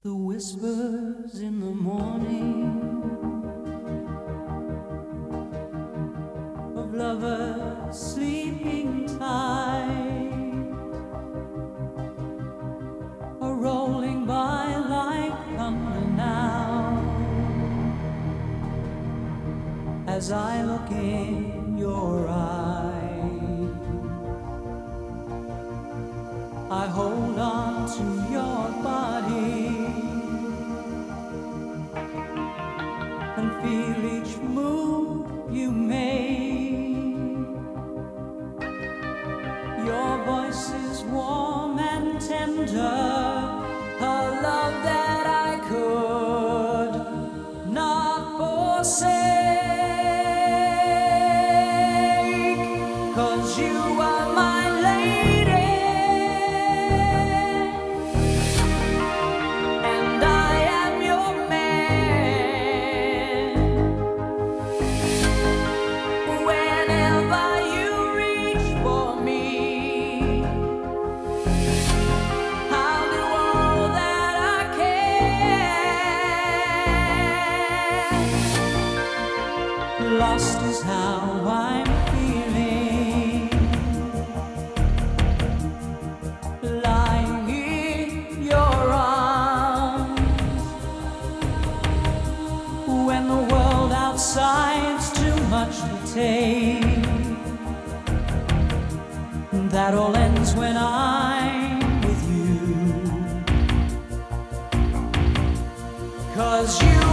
The whispers in the morning of lovers sleeping tight are rolling by like thunder now as I look in your eyes. I hold on to your body and feel each move you make. Your voice is warm and tender, a love that I could not forsake, 'cause you are my lady and I am your man. Whenever you reach for me, I'll do all that I can. Lost is how I'm feeling, lying in your arms, when the world outside's too much to take. That all ends when I'm with you, 'cause you